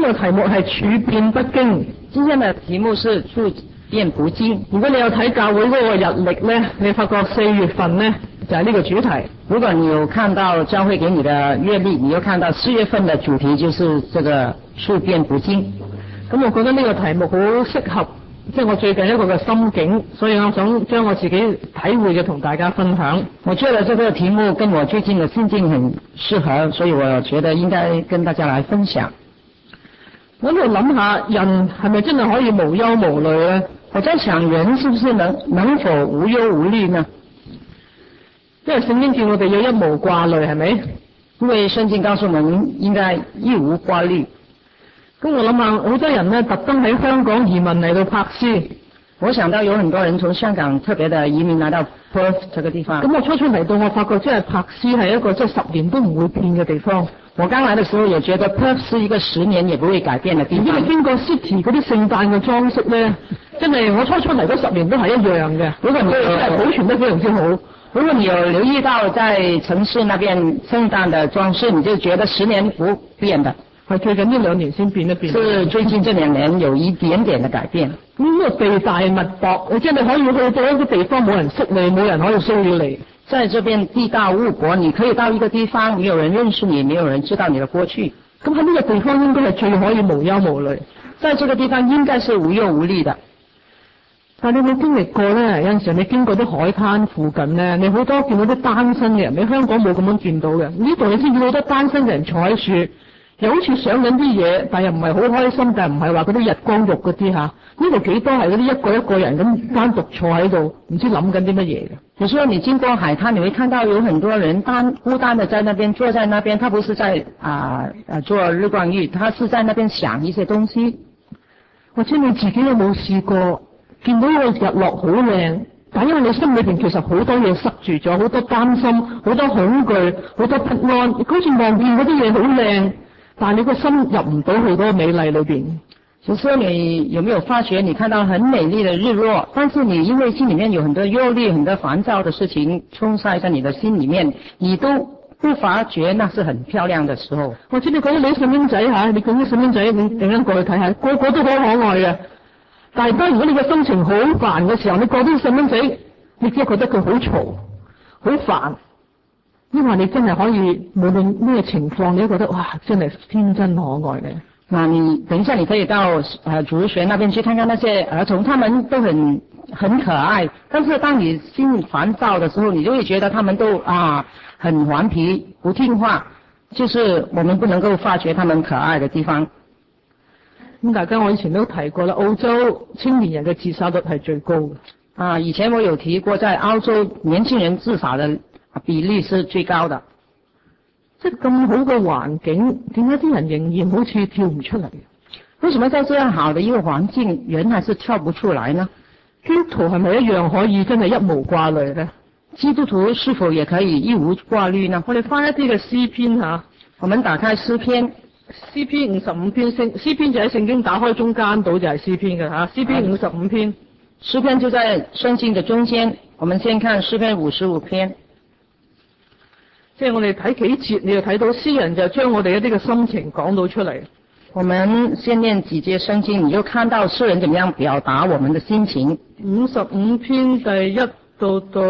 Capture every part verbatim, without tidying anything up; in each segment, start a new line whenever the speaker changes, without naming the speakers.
個題目係處變不驚。
今天的題目是處變不驚。
如果你有睇教會嗰個日曆咧，你發覺四月份咧就係呢個主題。
如果你有看到教會給你的月曆，你又看到四月份的主題就是這個處變不驚。
咁我覺得呢個題目好適合，即係我最近一個嘅心境，所以我想將我自己體會嘅同大家分享。
我覺得這個題目跟我最近的心境很適合，所以我覺得應該跟大家來分享。
我喺度諗下，人係咪真係可以無憂無慮呢？
我在想，人是不是能能否無憂無慮呢？
因為聖經叫我哋要一無掛慮，係咪？
因為聖經告訴我們應該一無掛慮。
咁我諗下，好多人呢特登喺香港移民嚟到珀斯。
我想到有很多人從香港特別的移民來到 Perth 這個地方。
咁我初初嚟到，我發覺即係珀斯係一個即係十年都唔會變嘅地方。
我剛來的時候也覺得 Perth 是一個十年也不會改變的地方。
因為經過 City 嗰啲聖誕嘅裝飾咧，真係我初初嚟嗰十年都係一樣嘅。
如果你
真係保存得非常之好。
如果你有留意到在城市那邊聖誕的裝飾，你就覺得十年不變的。
係最近呢兩年先變一變。
是最近這兩年有一點點的改變。
咁呢個地大物博，你真係可以去到一個地方冇人識你，冇人可以騷擾你。
在這邊地大物博，你可以到一個地方，沒有人認識你，沒有人知道你的過去。
咁喺呢個地方應該係最可以無憂無慮。
在這個地方應該是無憂無慮的。
但你有冇經歷過咧？有陣時你經過啲海灘附近咧，你好多見到啲單身嘅人，你香港冇咁樣見到嘅。呢度你先見到好多單身嘅人坐喺樹，又好似想緊啲嘢，但又唔係好開心，但係唔係話嗰啲日光浴嗰啲吓。呢度幾多係嗰啲一個一個人咁單獨坐喺度，唔知諗緊啲乜嘢嘅。
有時候你經過海灘，你會看到有很多人單孤單的在那邊坐在那邊，他不是在啊啊做日光浴，他是在那邊想一些東西。
或者你自己有冇試過見到一個日落好靚，但因為你心裏邊其實好多嘢塞住咗，好多擔心，好多恐懼，好多不安，好似望見嗰啲嘢好靚，但係你個心入唔到去嗰個美麗裏邊。
有時候你有沒有發覺，你看到很美麗的日落，但是你因為心裏面有很多憂慮、很多煩躁的事情充塞在你的心裏面，你都不發覺那是很漂亮的時候。
或者你講啲細蚊仔吓，你講啲細蚊仔，你突然間過去睇下，個個都好可愛嘅。但係當如果你嘅心情好煩嘅時候，你過啲細蚊仔，你只係覺得佢好嘈、好煩，因為你真係可以無論咩情況，你都覺得哇，真係天真可愛嘅。
那你等一下，你可以到呃主日學那邊去看看那些兒童，他們都很很可愛。但是當你心煩躁的時候，你就會覺得他們都啊很頑皮、不聽話，就是我們不能夠發覺他們可愛的地方。
咁大家我以前都提過啦，澳洲青年人嘅自殺率係最高嘅。
啊，以前我有提過，在澳洲年輕人自殺的比例是最高的。
即係咁好嘅環境，點解啲人仍然好似跳唔出嚟？
為什麼在這樣好的一個環境，人還是跳不出來呢？
基督徒係咪一樣可以真係一無掛慮呢？
基督徒是否也可以一無掛慮呢？
我哋翻一啲嘅詩篇吓，
我們打開詩篇，
詩篇五十五篇，聖詩篇就喺聖經打開中間度就係詩篇嘅吓，詩篇五十五篇，
詩篇就在聖經嘅中間。我們先看詩篇五十五篇。
即係我哋睇幾節，你就睇到詩人就將我哋一啲嘅心情講到出嚟。
我們先念幾節聖經，你就看到詩人點樣表達我們的心情。
五十五篇第一到到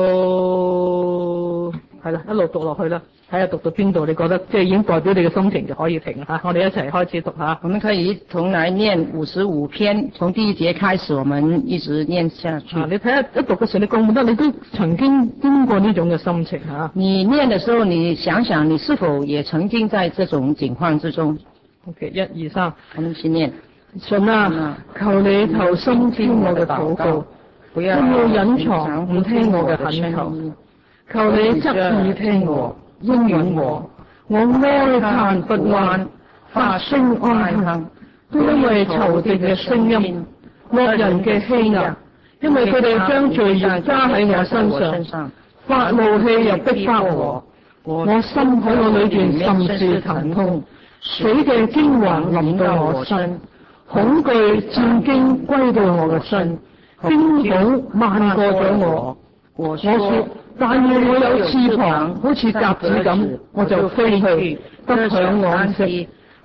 係啦，一路讀落去啦，睇下讀到邊度，你覺得即係已經代表你嘅心情就可以停吓。我哋一齊開始讀吓。
我們可以一同來念五十五篇，從第一節開始，我們一直念下去。
啊、你睇下一讀嘅時候，你覺唔覺得你都曾經經過呢種嘅心情吓、啊？
你念嘅時候，你想想，你是否也曾經在這種情況之中
？OK， 一二三，
我們先念。
神啊，求你投心聽我嘅禱告，不要隱藏唔聽我嘅懇求。求你側耳聽我，應允我。我哀嘆不安，發聲哀哼，都因為仇敵嘅聲音、惡人嘅欺壓，因為佢哋將罪孽加喺我身上，發怒氣又逼迫我。我心喺我裏邊甚是疼痛，死嘅驚惶臨到我身，恐懼戰驚歸到我嘅身，驚恐漫過咗我。我說，但願我有翅膀，好似鴿子咁，我就飛去，得享安息。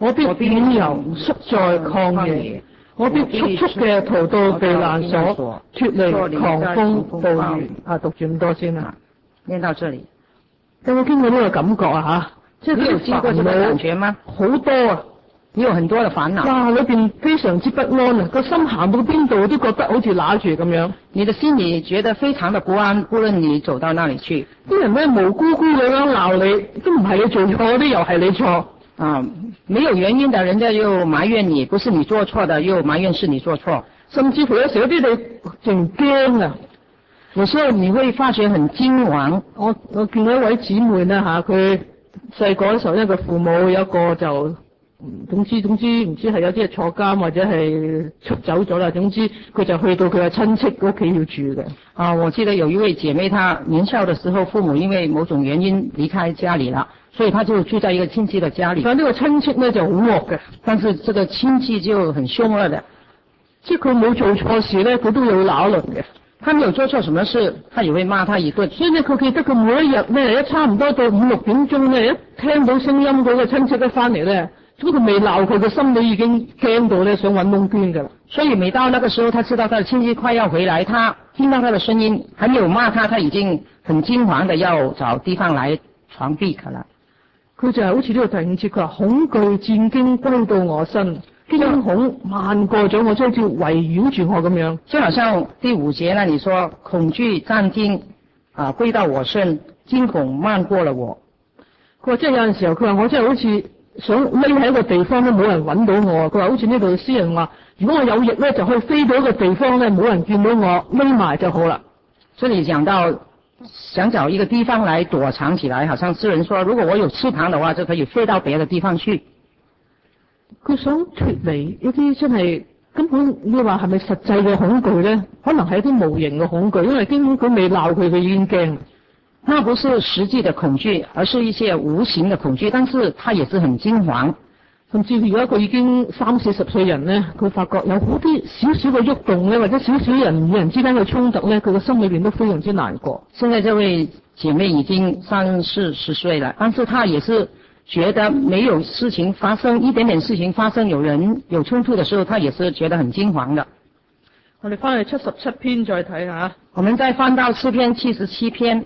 我必遠遊宿在曠野，我必速速嘅逃到避難所，脫離狂風暴雨。啊，讀住咁多先啦。
念到這裡，
有冇經過呢個感覺啊？吓，即係
你有經過這個感覺嗎？
好多啊！
你有很多的煩惱。
哇！裏邊非常之不安啊，個心行到邊度都覺得好似揦住咁樣。
你的心裏覺得非常的不安，無論你走到哪裡去。
啲人咧無辜辜咁樣鬧你，都唔係你做錯，啲又係你錯。
啊，沒有原因的，人家又埋怨你，不是你做錯的，又埋怨是你做錯。
甚至乎有時有啲你仲驚啊！
有時候你會發覺很驚惶。
我我見到一位姊妹咧吓，佢細個嘅時候咧，佢父母有一個就。總之總之唔知係有啲係坐監或者係出走咗啦。總之佢就去到佢嘅親戚屋企要住嘅。
啊，我記得有一位姐妹，她年少的時候父母因為某種原因離開家裏了，所以她就住在一個親戚的家裏。
但呢個親戚咧就好惡嘅，
但是這個親戚就很兇惡的，
即係佢冇做錯事咧，佢都有鬧人嘅。
他沒有做錯什麼事，他也會罵他一頓。
所以咧，佢記得佢每一日咧，一差唔多到五六點鐘咧，一聽到聲音嗰個親戚一翻嚟咧。咁佢未鬧佢，個心裏已經驚到咧，想揾窿捐噶啦。
所以每到那個時候，他知道他的親戚快要回來，他聽到他的聲音，還沒有罵他，他已經很驚惶的要找地方來藏避可啦。
佢就係好似呢個第五節，佢話恐懼戰驚歸到我身，驚恐漫過咗我，即係好似圍繞住我咁樣。
就好像第五節呢，你說恐懼戰驚啊歸到我身，驚恐漫過了我。
佢話即係有陣時候，佢話我真係好似。想匿喺一個地方咧，冇人揾到我。佢話好似呢度詩人話，如果我有翼咧，就可以飛到一個地方咧，冇人見到我，匿埋就好啦。
這裡講到想找一個地方來躲藏起來，好像詩人說，如果我有翅膀的話，就可以飛到別的地方去。
佢想脫離一啲真係根本你話係咪實際嘅恐懼咧？可能係一啲無形嘅恐懼，因為根本佢未鬧佢，佢已經驚。
那不是實際的恐懼，而是一些無形的恐懼，但是他也是很驚惶。
甚至如果一個已經三四十歲人咧，佢發覺有好啲少少嘅喐動咧，或者少少人與人之間嘅衝突咧，佢個心裏邊都非常之難過。
現在這位姐妹已經三四十歲了，但是她也是覺得沒有事情發生，一點點事情發生，有人有衝突的時候，她也是覺得很驚惶的。
我哋翻去七十七篇再睇下。
我們再翻到詩篇七十七篇。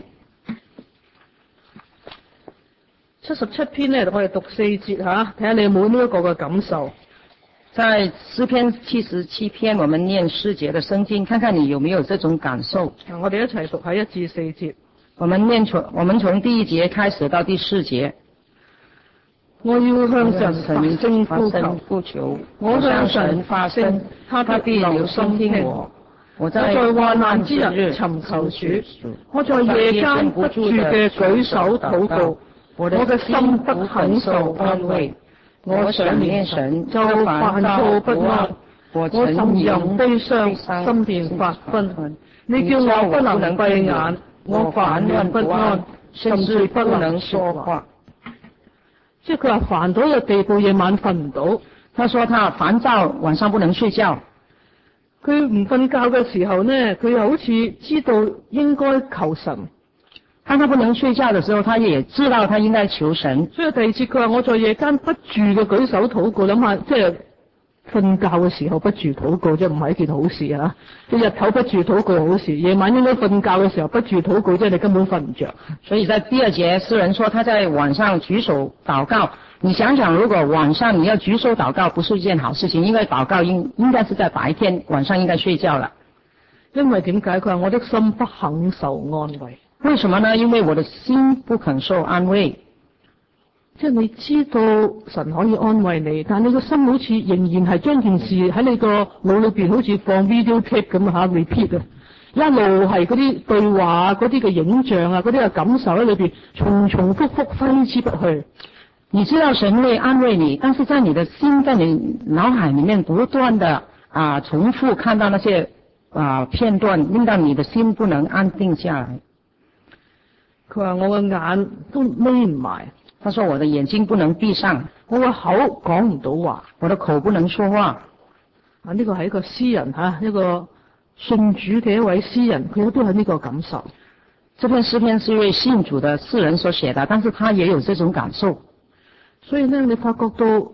七十七篇咧，我哋讀四節吓，睇下你有冇呢一個嘅感受。
在詩篇七十七篇，我們念四節的聖經，看看你有沒有這種感受。
我哋一齊讀下一至四節。
我們念從我們從第一節開始到第四節。
我要向神發聲呼求，我向神發聲，他必留心聽我。我在患難之日尋求主，我在夜間不住嘅舉手禱告。我嘅心不肯受安慰，我想念神就煩躁不安，我沉吟悲傷，心便發昏。你叫我不能閉眼，我煩亂不安，甚至不能說話。即係佢話煩到嘅地步，夜晚瞓唔到。
他說他煩躁，晚上不能睡覺。
佢唔瞓覺嘅時候呢，佢又好似知道應該求神。
當他不能睡覺的時候，他也知道他應該求神。
所以第二節佢話我在夜間不住嘅舉手禱告，諗下即係瞓覺嘅時候不住禱告，即係唔係一件好事啊！即日頭不住禱告好事，夜晚應該瞓覺嘅時候不住禱告，即係你根本瞓唔着。
所以在第二節，詩人說他在晚上舉手禱告。你想想，如果晚上你要舉手禱告，不是一件好事情，因為禱告應應該是在白天，晚上應該睡覺了。
因為點解？佢話我的心不肯受安慰。
為什麼呢？因為我的心不肯受安慰。
即係你知道神可以安慰你，但你個心好似仍然係將件事喺你個腦裏邊好似放 video tape 咁吓 repeat 啊，一路係嗰啲對話、嗰啲嘅影像啊、嗰啲嘅感受喺裏邊重重複複揮之不去。
你知道神會安慰你，但是在你的心，在你腦海裏面不斷的啊重複看到那些啊片段，令到你的心不能安定下來。
佢話我嘅眼都眯唔埋，
他說我的眼睛不能閉上，
我嘅口講唔到話，
我的口不能說話。
啊，呢個係一個詩人吓，一個信主嘅一位詩人，佢都係呢個感受。
這篇詩篇是一位信主的詩人所寫的，但是他也有這種感受。
所以呢，你發覺到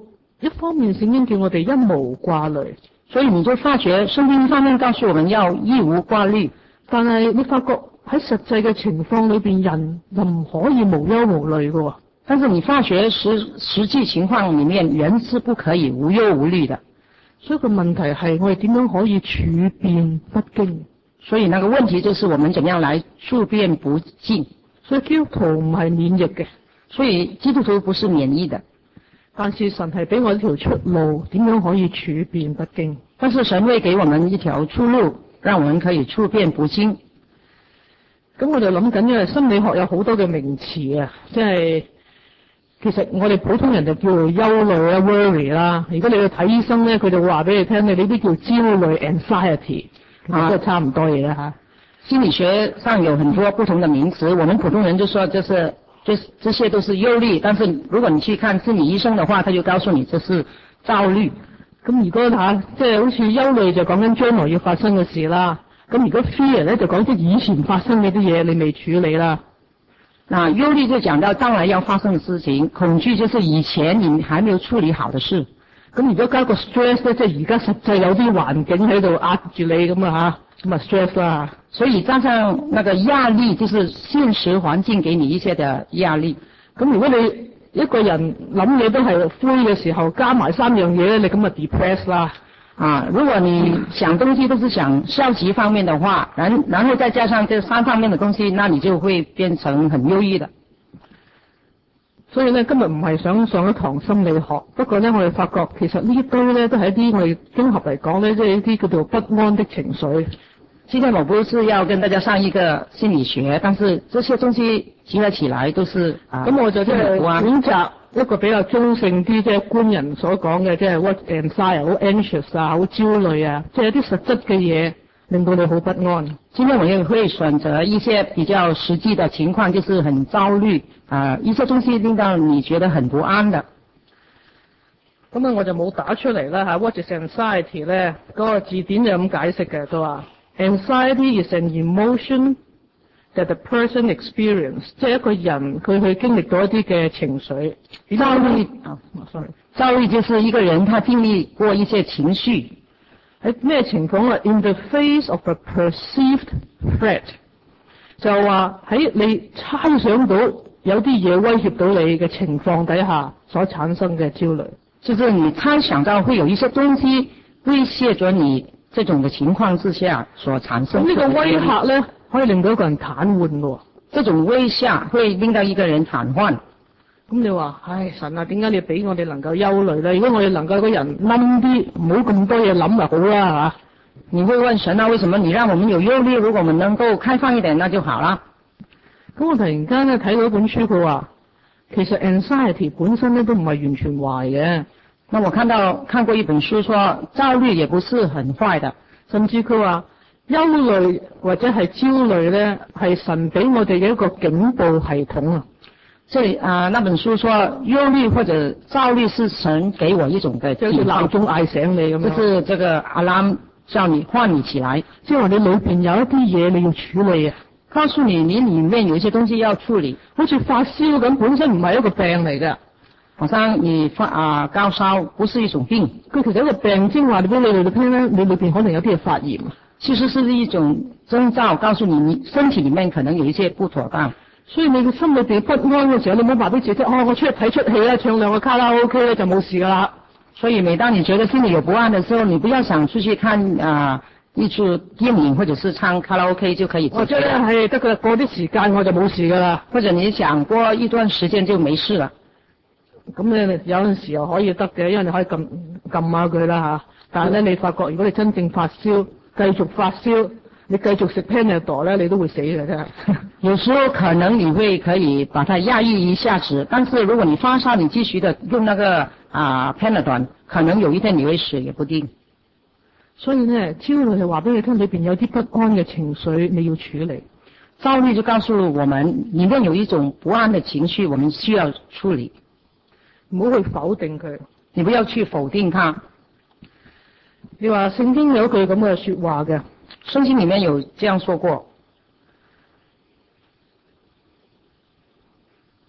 一方面聖經叫我哋一無掛慮，
所以你就發覺聖經方面告訴我們要一無掛慮，
但係你發覺喺實際嘅情況裏邊，人又唔可以無憂無慮嘅。
但是你發覺實實際情況裏面，人是不可以無憂無慮的。
所以個問題係我哋點樣可以處變不驚？
所以那個問題就是我們怎樣來處變不驚。
所以基督徒唔係免疫嘅，
所以基督徒不是免疫的，
但是神係俾我一條出路，點樣可以處變不驚？
但是神會給我們一條出路，讓我們可以處變不驚。
咁我就諗緊，因為心理學有好多嘅名詞啊，即係其實我哋普通人就叫做憂慮啦 worry 啦。如果你去睇醫生咧，佢就會話俾你聽，你呢啲叫焦慮 anxiety， 啊，都係差唔多嘢啦吓。
心理學上有很多不同的名詞，我們普通人就說就是這這些都是憂慮，但是如果你去看心理醫生的話，他就告訴你這是躁慮。
咁如果吓即係好似憂慮就講緊將來要發生嘅事啦，咁如果 fear 咧就講即以前發生嘅啲嘢你未處理啦。
那憂慮就講到將來要發生的事情，恐懼就是以前你還沒有處理好的事。
咁如果加個 stress 咧，即係而家實際有啲環境喺度壓住你咁啊吓，咁啊 stress 啦。
所以加上那個壓力，就是現實環境給你一些的壓力。
咁如果你一個人諗嘢都係灰嘅時候，加埋三樣嘢咧，你咁啊 depress 啦。
啊，如果你想東西都是想消極方面的話，然然後再加上這三方面的東西，那你就會變成很憂鬱的。
所以咧，今日唔係想上一堂心理學，不過咧，我哋發覺其實呢一堆咧都係一啲我哋綜合嚟講咧，即係一啲叫做不安的情緒。
今天我不是要跟大家上一個心理學，但是這些東西集合起來都是啊。
咁我就即係選擇一個比較中性啲，即係官人所講嘅，即係 what anxiety 好 anxious 啊，好焦慮啊，即係一啲實質嘅嘢令到你好不安。
今天我也會選擇一些比較實際的情況，就是很焦慮啊，一些東西令到你覺得很不安的。
咁啊，我就冇打出嚟啦吓。What is anxiety 咧？嗰個字典就咁解釋嘅，都話。Anxiety is an emotion that the person experience， 即係一個人佢去經歷到一啲嘅情緒。
焦慮啊 ，sorry， 焦慮就是一個人他經歷過一些情緒。
喺咩情況啊 ？In the face of a perceived threat， 就話喺你猜想到有啲嘢威脅到你嘅情況底下所產生嘅焦慮。
就是你猜想到會有一些東西威脅咗你。這種嘅情況之下所產生。咁呢
個威嚇咧，可以令到一個人癱瘓喎。
這種威嚇會令到一個人癱瘓。
咁你話，唉，神啊，點解你俾我哋能夠憂慮咧？如果我哋能夠個人冧啲，唔好咁多嘢諗就好啦嚇。
你會問神啊，為什麼你讓我們有憂慮？如果我們能夠開放一點，那就好啦。
咁我突然間咧睇到一本書，佢話其實 anxiety 本身咧都唔係完全壞嘅。
那我看到看過一本書說，焦慮也不是很壞的，
甚至佢話憂慮或者係焦慮咧，係神俾我哋嘅一個警報系統啊。
即係啊，那本書說憂慮或者焦慮是神給我一種嘅，
就好似鬧鐘嗌醒你咁樣。
就是這個 alarm 叫你喚你起來，
即係話你裏邊有一啲嘢你要處理啊，
告訴你你裏面有一些東西要處理，
好似發燒咁，本身唔係一個病嚟嘅。
好像你發啊高燒不是一種病，
佢其實一個病徵話俾你哋聽咧，你裏邊可能有啲嘢發炎。
其實是一種徵兆，告訴你你身體裏面可能有一些不妥當。
所以你嘅心裏邊不安嘅時候，你唔好話俾自己，哦，我出去睇出戲啦，唱兩個卡拉 OK 咧就冇事噶啦。
所以每當你覺得心裏有不安的時候，你不要想出去看啊一出電影或者是唱卡拉 OK 就可以。
或者咧係得㗎，過啲時間我就冇事噶啦。
或者你想過一段時間就沒事了。
咁你有陣時又可以得嘅，因為你可以撳撳下佢啦吓。但係咧，你發覺如果你真正發燒，繼續發燒，你繼續食 Panadol 咧，你都會死嘅啫。
有時候可能你會可以把它壓抑一下子，但是如果你發燒，你繼續的用那個啊 Panadol，可能有一天你會死也不定。
所以咧，焦慮係話俾你聽，裏邊有啲不安嘅情緒你要處理。
焦慮就告訴我們，裏面有一種不安的情緒，我們需要處理。
唔好去否定佢，
你不要去否定它。
你話聖經有一句咁嘅說話嘅，
聖經裏面有這樣說過。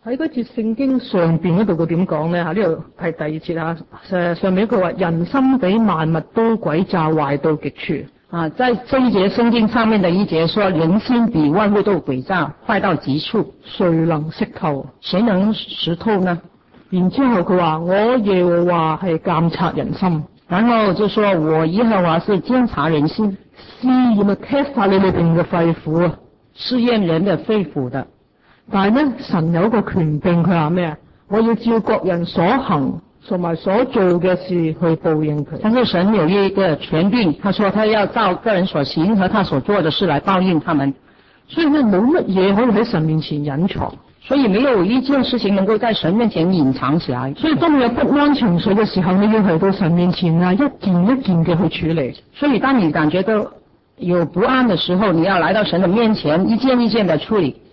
喺嗰節聖經上邊嗰度佢點講咧？嚇，呢度係第二節啊。誒，上面一句話：人心比萬物都詭詐，壞到極處。
啊，在這一節聖經上面的一節說，人心比萬物都詭詐，壞到極處，
誰能識透？
誰能識透呢？
然之後佢話：我耶和華係監察人心。
然後就說我耶和華是監察人心，
試驗啊，test下你裏邊嘅肺腑啊，
試驗人的肺腑的。
但係咧，神有一個權柄，佢話咩啊？我要照各人所行同埋所做嘅事去報應佢。
但是神有一個權柄，他說他要照個人所行和他所做的事來報應他們。
所以咧，冇乜嘢可以喺神面前隱藏，
所以沒有一件事情能夠在神面前隱藏起來。
所以當你有不安情緒嘅時候，你要嚟到神面前啊，一件一件嘅去處理。
所以當你感覺到有不安的時候，你要來到神的面前，一件一件的處理。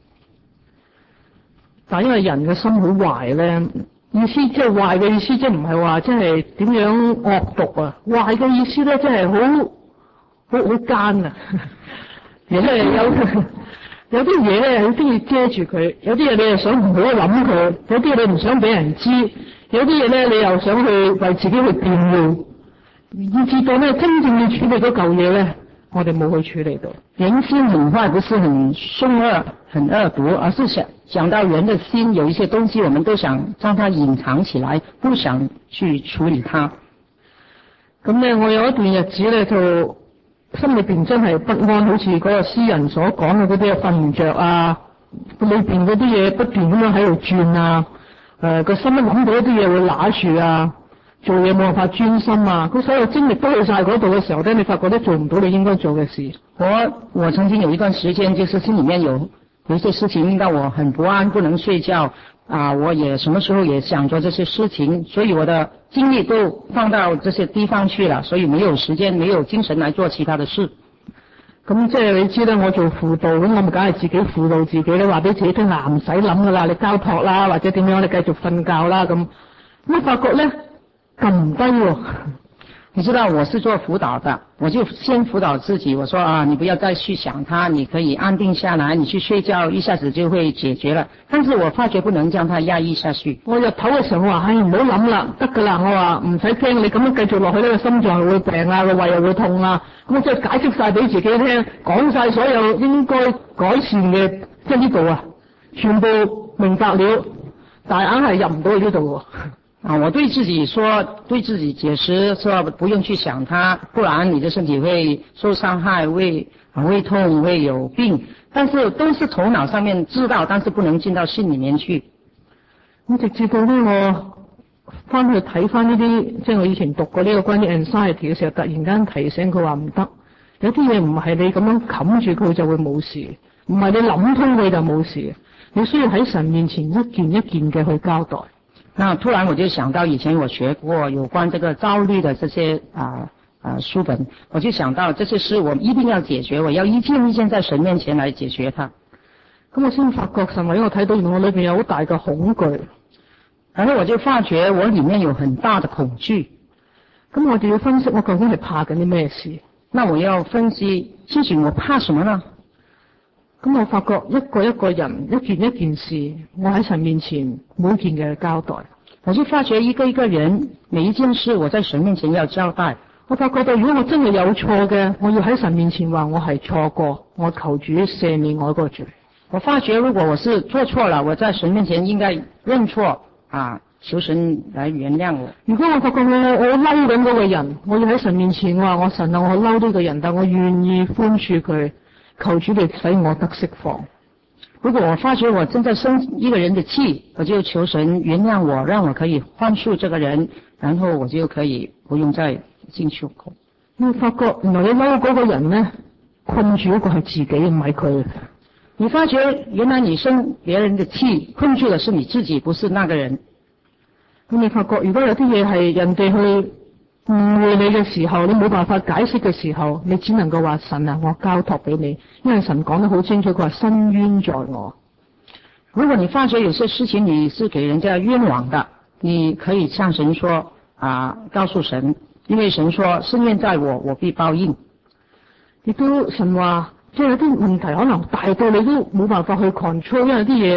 但因為人嘅心好壞咧，意思即係壞嘅意思，即係唔係話即係點樣惡毒啊？壞嘅意思咧，即係好好好奸啊！即係有有啲嘢咧，好中意遮住佢；有啲嘢你又想唔好諗佢；有啲嘢你唔想俾人知；有啲嘢咧你又想去為自己去辯護，以至到咧真正要處理嗰嚿嘢咧，我哋冇去處理到。
人心很壞，不是很兇惡、很惡毒，而是想想到人的心有一些東西，我們都想將它隱藏起來，不想去處理它。
咁咧，我有一段日子咧，就心裏邊真係不安，好似嗰個詩人所講嘅嗰啲瞓唔着啊，裏邊嗰啲嘢不斷咁樣喺度轉啊，誒個心一諗到一啲嘢會揦住啊，做嘢冇辦法專心啊，佢所有精力都去晒嗰度嘅時候咧，你發覺都做唔到你應該做嘅事。
我我曾經有一段時間，就是心裏面有有一些事情令到我很不安，不能睡覺啊，我也什麼時候也想着這些事情，所以我的精力都放到這些地方去了，所以沒有時間，沒有精神來做其他的事。
咁即係你知啦，我做輔導，咁我咪梗係自己輔導自己咧，話俾自己聽啊，唔使諗噶啦，你交託啦，或者點樣，你繼續瞓覺啦咁。咁我發覺咧撳唔低喎。
你知道我是做輔導的，我就先輔導自己，我說啊，你不要再去想它，你可以安定下來，你去睡覺，一下子就會解決了。但是我發覺不能將它壓抑下去。
我日頭嘅時候我話，唉，唔好諗啦，得噶啦，我話唔使驚，你咁樣繼續落去呢個心臟會病啊，個胃又會痛啊。咁我即係解釋晒俾自己聽，講晒所有應該改善嘅，即係呢度啊，全部明白了，但係硬係入唔到去呢度喎。
啊，我對自己說，對自己解釋說不用去想它，不然你的身體會受傷害，會會痛，會有病。但是都是頭腦上面知道，但是不能進到心裏面去。
咁直至到呢，我翻去睇翻呢啲，即係我以前讀過呢個關於 anxiety 嘅時候，突然間提醒佢話唔得，有啲嘢唔係你咁樣冚住佢就會冇事，唔係你諗通佢就冇事，你需要喺神面前一件一件嘅去交代。
那突然我就想到以前我學過有關這個焦慮的這些啊啊書本，我就想到這些事我一定要解決，我要一件一件在神面前來解決它。
咁我先發覺神為我睇到原來我裏邊有好大嘅恐懼，
然後我就發覺我裏面有很大的恐懼。
咁我哋要分析我究竟係怕緊啲咩事？
那我要分析究竟我怕什麼呢？
咁我發覺一個一個人一件一件事，我喺神面前每件嘅交代。
我就發覺一個一個人每一件事我在神面前要交代。
我發覺到如果我真係有錯嘅，我要喺神面前話我係錯過，我求主赦免我個罪。
我發覺如果我是做錯了，我在神面前應該認錯啊，求神來原諒我。
如果我發覺我我嬲緊嗰個人，我要喺神面前話我神啊，我嬲呢個人，但我願意寬恕佢。求主嚟使我得釋放。
如果我發覺我正在生一個人的氣，我就求神原諒我，讓我可以寬恕這個人，然後我就可以不用再進出口。
我發覺原來你嬲嗰個人呢，困住嗰個係自己，唔係佢。
你發覺原來你生別人的氣，困住的是你自己，不是那個人。
咁你發覺如果有啲嘢係人哋去誤會你嘅時候，你冇辦法解釋嘅時候，你只能夠話神啊，我交託俾你，因為神講得好清楚，佢話伸冤在我。
如果你發覺有些事情你是給人家冤枉的，你可以向神說啊，告訴神，因為神說伸冤在我，我必報應。
亦都神話，即係有啲問題可能大到你都冇辦法去 control，因為啲嘢你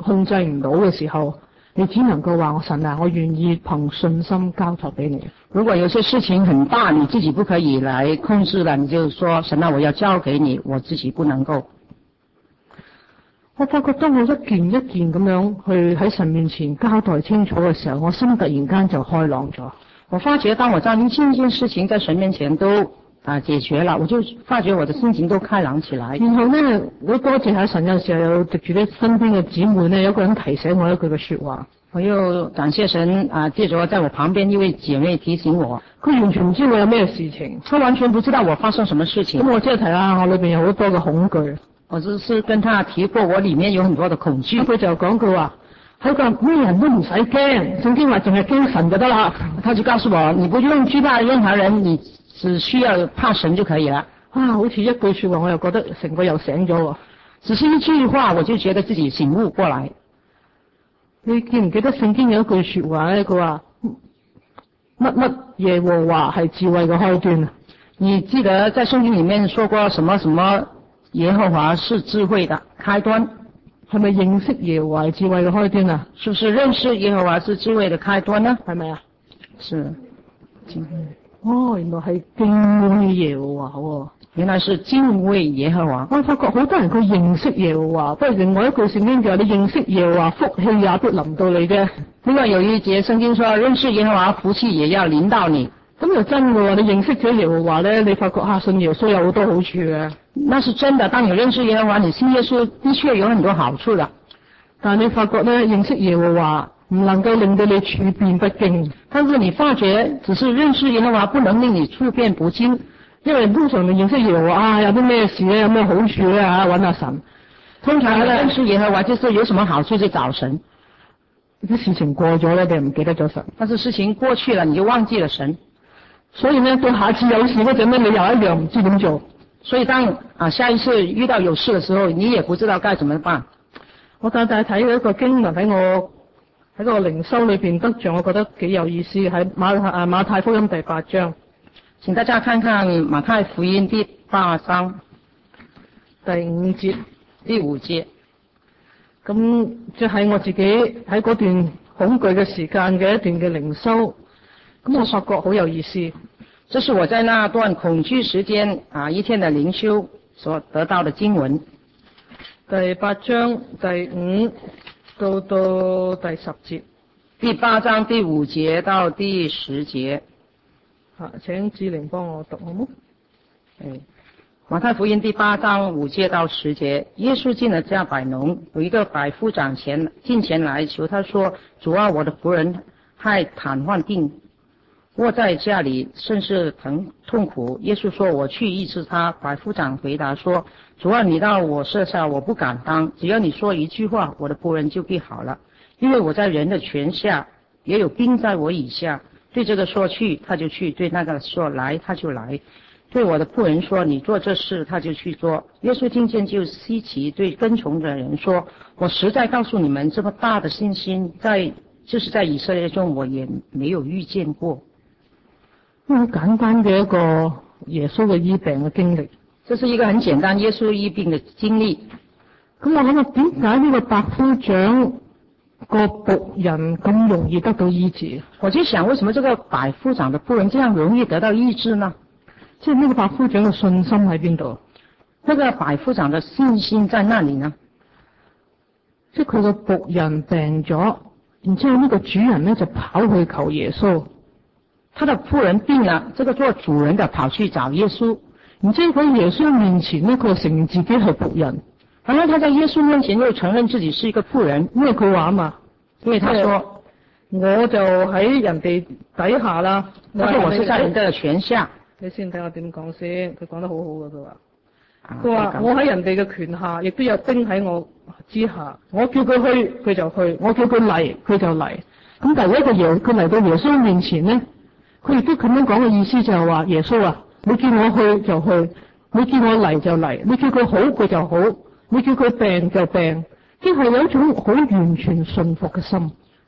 控制唔到嘅時候，你只能夠話我神啊，我願意憑信心交託俾你。
如果有些事情很大，你自己不可以來控制了，你就說神啊，我要交給你，我自己不能夠。
我發覺當我一件一件咁樣去喺神面前交代清楚嘅時候，我心突然間就開朗咗。
我發覺當我將一件件事情在神面前都啊解決了，我就發覺我的心情都開朗起來。
然後呢，我多謝下神，有時候有藉住啲身邊嘅姊妹呢，有個人提醒我一句嘅說話，
我又感謝神啊，借着在我旁邊一位姐妹提醒我，
佢完全唔知我有咩事情，
她完全不知道我發生什麼事情。
咁我即係提下我裏邊有好多嘅恐懼，
我只是跟她提過我裏面有很多的恐懼。
佢就講句話，佢話咩人都唔使驚，聖經話淨係驚神就得啦。
他就告訴我，你不用懼怕任何人，你只需要怕神就可以了。
啊，好似一句說話，我又覺得成個又醒咗喎。
只是一句話，我就覺得自己醒悟過來。
你記唔記得聖經有一句說話咧？佢話乜乜耶和華係智慧嘅開端啊？
你記得在聖經裏面說過什麼什麼耶和華是智慧的開端？
係咪認識耶和華係智慧嘅開端啊？
是不是認識耶和華是智慧的開端呢？
係咪啊？
是。
哦，原來係敬畏耶和華喎。
原來是敬畏耶和華。
我發覺好多人佢認識耶和華，不過另外一句聖經就話你認識耶和華，福氣也必臨到你嘅。
另外有一節聖經說，認識耶和華，福氣也要臨到你。
咁就真嘅喎，你認識咗耶和華咧，你發覺啊，信耶穌有好多好處嘅。
那是真的，當你認識耶和華，你信耶穌的確有很多好處的。
但係你發覺咧，認識耶和華唔能夠令到你處變不驚。
但是你發覺，只是認識耶和華不能令你處變不驚。
因為通常你認識耶和華啊，有啲咩事咧，有咩好處咧嚇，揾下神。
通常咧認識耶和華就是有什麼好處就找神。
啲事情過咗咧，你唔記得咗神。
但是事情過去了，你就忘記了神。
所以呢，到下次有事嗰陣咧，你又一樣唔知點做。
所以當啊下一次遇到有事嘅時候，你也不知道該怎麼辦。
我大大睇到一個經文喺我喺個靈修裏邊得著，我覺得幾有意思，喺馬啊馬太福音第八章。
請大家看看馬太福音第八章
第五節，
第五節。
咁即係我自己喺嗰段恐懼嘅時間嘅一段嘅靈修，咁我發覺好有意思。
這是我在那段恐懼時間啊一天的靈修所得到的經文。
第八章第五到到第十節。
第八章第五節到第十節。
啊，請志玲幫我讀好冇？
誒，馬太福音第八章五節到十節，耶穌進了迦百農，有一個百夫長前進前來求他說：主啊，我的僕人害癱瘓病，臥在家裏，甚是疼痛苦。耶穌說：我去醫治他。百夫長回答說：主啊，你到我舍下，我不敢當，只要你說一句話，我的僕人就必好了。因為我在人的權下，也有兵在我以下。對這個說去，他就去；對那個說來，他就來。對我的僕人說，你做這事，他就去做。耶穌聽見就稀奇，對跟從的人說：我實在告訴你們，這麼大的信心，在就是在以色列中，我也沒有遇見過。
好簡單嘅一個耶穌嘅醫病嘅經歷，
這是一個很簡單耶穌醫病嘅經歷。
咁我諗下，點解呢個百夫長個僕人咁容易得到醫治？
我就想，為什麼這個百夫長的僕人這樣容易得到醫治呢？
即係呢個百夫長嘅信心喺邊度？
那個百夫長的信心在哪裏呢？
即係佢個僕人病咗，然之後呢個主人呢就跑去求耶穌。
他的僕人病了，這個做主人的跑去找耶穌，
然之後喺耶穌面前呢，佢就承認自己係僕人。
然後他在耶穌面前又承認自己是一個僕人，
因為佢話啊嘛，
因為他說
我就喺人哋底下啦，
他說我是在人的權下。
你先睇我點講先，佢講得好好嘅，佢話佢話我喺人哋嘅權下，亦都有兵喺我之下，我叫佢去佢就去，我叫佢嚟佢就嚟。咁但係一個耶佢嚟到耶穌面前呢，佢亦都咁樣講嘅意思就係話，耶穌啊，你叫我去就去，你叫我嚟就嚟，你叫佢好佢就好，你叫佢病就病，即係有一種好完全信服嘅心。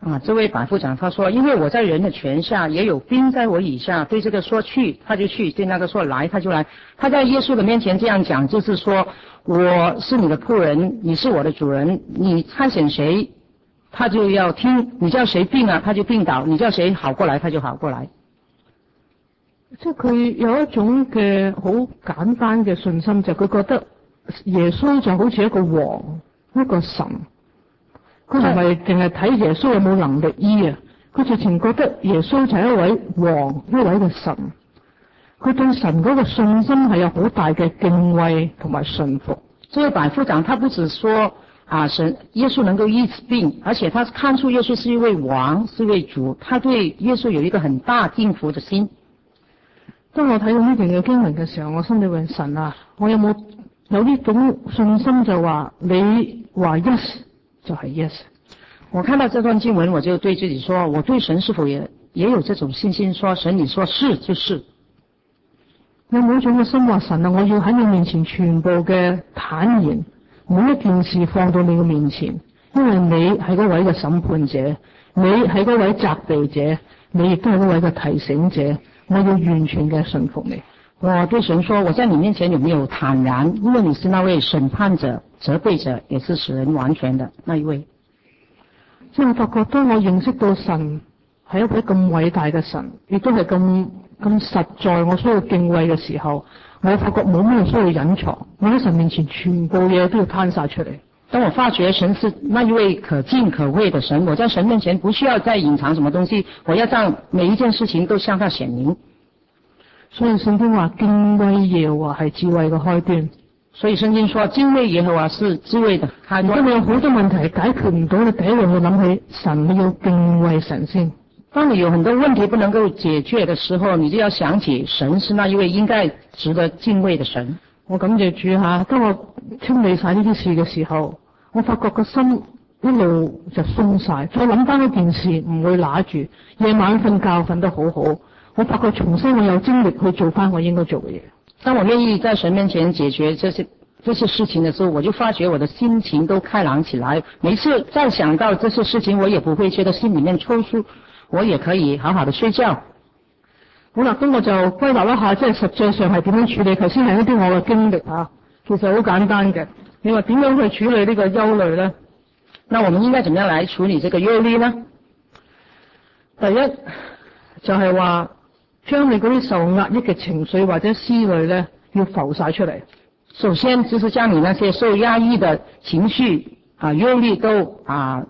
啊，这位百夫长他说，因为我在人的权下，也有兵在我以下，对这个说去他就去，对那个说来他就来。他在耶稣的面前这样讲，就是说我是你的仆人，你是我的主人，你差遣誰他就要聽，你叫誰病啊他就病倒，你叫誰好過來他就好過來。
即係佢有一種嘅好簡單嘅信心，就佢覺得耶穌就好似一個王，一個神。佢唔係淨係睇耶穌有冇能力醫啊，佢直情覺得耶穌就係一位王，一位嘅神。佢對神嗰個信心係有好大嘅敬畏同埋信服。
這位百夫長他不只說啊神耶穌能夠醫治病，而且他看出耶穌是一位王，是一位主，他對耶穌有一個很大敬服的心。
當我睇到呢段嘅經文嘅時候，我心裏問神啊，我有冇有呢種信心就話你話 yes 就係 yes。
我看到這段經文，我就對自己說，我對神是否也也有這種信心，說神你說是就是。
有冇一種嘅心話神啊，我要喺你面前全部嘅坦然，每一件事放到你嘅面前，因為你係嗰位嘅審判者，你係嗰位責備者，你亦都係嗰位嘅提醒者，我要完全嘅順服你。
我對神說，我在你面前有沒有坦然？因為你是那位審判者、責備者，也是使人完全的那一位。
即係我發覺，當我認識到神係一位咁偉大嘅神，亦都係咁咁實在，我需要敬畏嘅時候，我發覺冇咩需要隱藏，我喺神面前全部嘢都要攤晒出嚟。
當我發覺神是那一位可敬可畏的神，我在神面前不需要再隱藏什麼東西，我要讓每一件事情都向他顯明。
所以聖經話敬畏耶和華係智慧嘅開端。
所以聖經說敬畏耶和華是智慧的開端。
如果你有好多問題解決唔到，你第一樣要諗起神，你要敬畏神先。
當你有很多問題不能夠解決的時候，你就要想起神是那一位應該值得敬畏的神。
我感謝主下，當我清理晒呢啲事嘅時候，我發覺個心一路就鬆晒，再諗翻嗰件事唔會揦住，夜晚瞓覺瞓得好好。我發覺重新我有精力去做翻我應該做嘅嘢。
當我願意在神面前解決這些這些事情的時候，我就發覺我的心情都開朗起來。每次再想到這些事情，我也不會覺得心裡面抽搐，我也可以好好的睡覺。
好啦，咁我就歸納一下，即係實際上係點樣處理。頭先係一啲我嘅經歷嚇，其實好簡單嘅。你話點樣去處理呢個憂慮咧？
那我們應該點樣來處理這個憂慮呢？
第一就係話，將你嗰啲受壓抑嘅情緒或者思慮咧，要浮晒出嚟。
首先就是將你那些受壓抑的情緒啊、憂慮都啊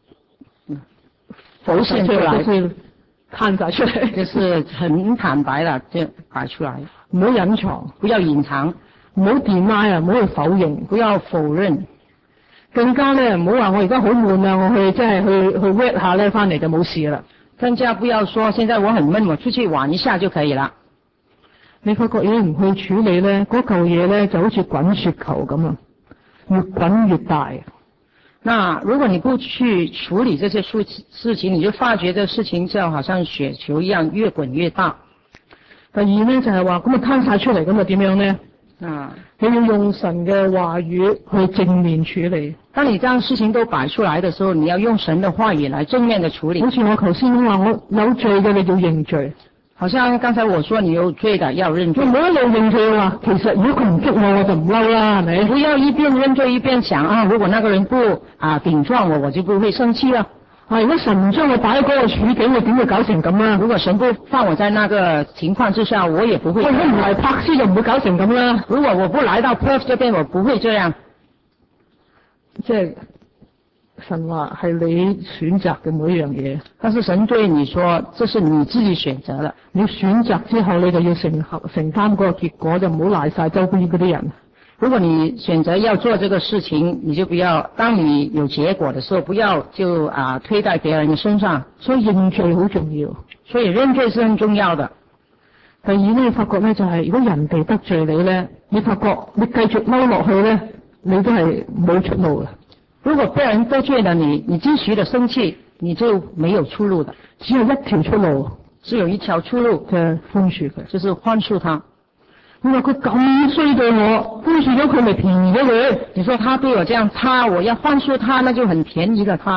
浮現出來，
就是攤晒出嚟，
就是很坦白啦，即係擺出來，
唔好隱藏，
不要隱藏，
唔好 deny 啊，唔好去否認，
不要否認，
更加咧唔好話我而家好悶啊，我去即係去去 work 下咧，翻嚟就冇事啦。
更加不要說現在我很悶，我出去玩一下就可以了。
你發覺嘢唔去處理咧，嗰嚿嘢咧就好似滾雪球咁啊，越滾越大。
那如果你不去處理這些事事情，你就發覺這事情就好像雪球一樣越滾越大。
第二咧就係話咁啊攤晒出嚟，咁啊點樣咧？
啊，
你要用神嘅話語去正面處理。
當你將事情都擺出來的時候，你要用神的話語來正面的處理。
好似我頭先咁話，我有罪嘅你要認罪。
好像剛才我說你有罪的要認罪。
你唔好一路認罪話，其實如果佢唔激我，我就唔嬲啦，係咪？
不要一邊認罪一邊想啊，如果那個人不啊頂撞我，我就不會生氣啦。
啊，如果神唔將我擺喺嗰個處境，我點會搞成咁啊？
如果神不放我在那個情況之下，我也不會。
如果唔係柏斯就唔會搞成咁啦。
如果我不來到 Perth 這邊，我不會這樣。
即係神話係你選擇嘅每一樣嘢，
但是神對你說，這是你自己選擇的。
你選擇之後，你就要承承擔嗰個結果，就唔好賴晒周邊嗰啲人。
如果你選擇要做這個事情，你就不要，當你有結果的時候，不要就啊推在別人的身上。
所以認罪好重要，
所以認罪是很重要的。
第二呢，你發覺呢就係、是、如果人哋得罪你呢，你發覺你繼續踎落去呢，你都係冇出路嘅。
如果別人得罪了你，你繼續的生氣，你就沒有出路的。
只有一條出路，
只有一條出路，
就係寬恕佢，
就是寬恕他。
你話佢咁衰對我，寬恕咗佢咪便宜咗佢？
你說他對我這樣差，我要寬恕他，那就很便宜了他。